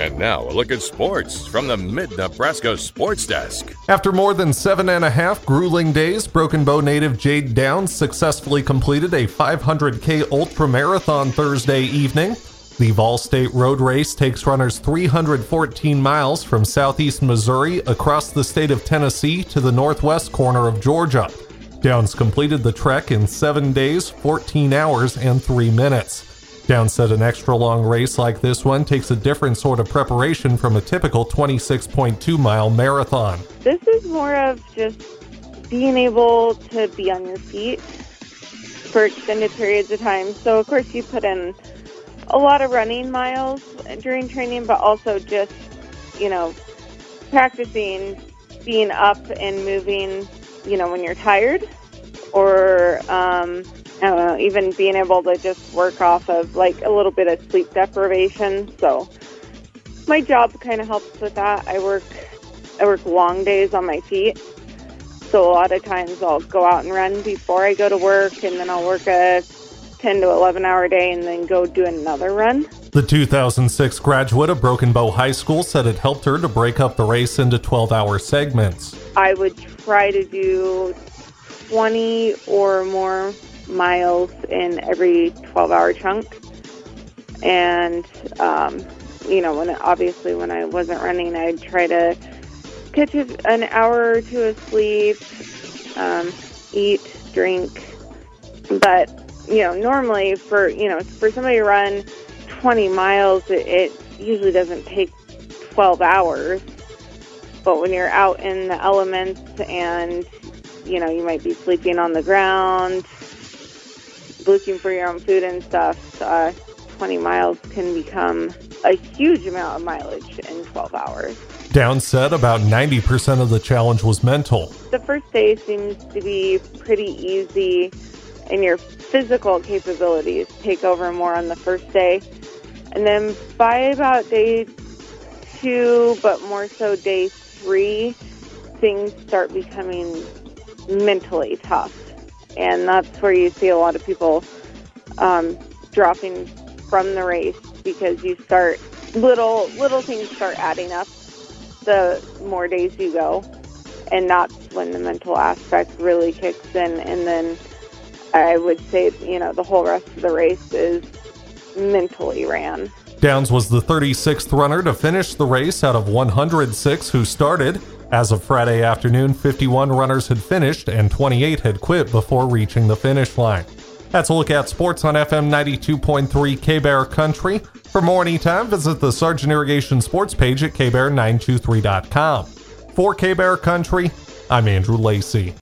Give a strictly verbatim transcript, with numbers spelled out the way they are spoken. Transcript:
And now a look at sports from the Mid-Nebraska Sports Desk. After more than seven and a half grueling days, Broken Bow native Jade Downs successfully completed a five hundred K ultra marathon Thursday evening. The Vol State Road Race takes runners three hundred fourteen miles from southeast Missouri across the state of Tennessee to the northwest corner of Georgia. Downs completed the trek in seven days, fourteen hours, and three minutes. Downs said an extra long race like this one takes a different sort of preparation from a typical twenty-six point two mile marathon. This is more of just being able to be on your feet for extended periods of time. So, of course, you put in a lot of running miles during training, but also just, you know, practicing being up and moving, you know, when you're tired, or um, I don't know, even being able to just work off of like a little bit of sleep deprivation. So my job kind of helps with that. I work, I work long days on my feet. So a lot of times I'll go out and run before I go to work, and then I'll work a ten to eleven hour day and then go do another run. The two thousand six graduate of Broken Bow High School said it helped her to break up the race into twelve hour segments. I would try to do twenty or more miles in every twelve hour chunk. And, um, you know, when obviously when I wasn't running, I'd try to catch an hour or two of sleep, um, eat, drink. But you know, normally for, you know, for somebody to run twenty miles, it, it usually doesn't take twelve hours. But when you're out in the elements and, you know, you might be sleeping on the ground, looking for your own food and stuff, uh, twenty miles can become a huge amount of mileage in twelve hours. Downs said about ninety percent of the challenge was mental. The first day seems to be pretty easy, and your physical capabilities take over more on the first day. And then by about day two, but more so day three, things start becoming mentally tough. And that's where you see a lot of people um, dropping from the race, because you start, little little things start adding up the more days you go. And that's when the mental aspect really kicks in. And then I would say, you know, the whole rest of the race is mentally ran. Downs was the thirty-sixth runner to finish the race out of one hundred six who started. As of Friday afternoon, fifty-one runners had finished and twenty-eight had quit before reaching the finish line. That's a look at sports on F M ninety-two point three K-Bear Country. For more anytime, visit the Sargent Irrigation sports page at K Bear nine two three dot com. For K-Bear Country, I'm Andrew Lacey.